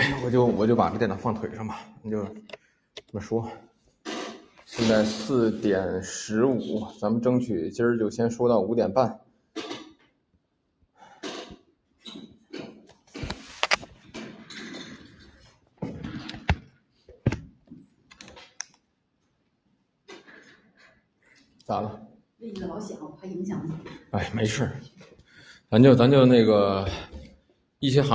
我就把这电脑放腿上吧，那就这么说。现在4:15，咱们争取今儿就先说到5点半。咋了？ 位子老响，我怕影响你。 哎，没事，咱就那个一些行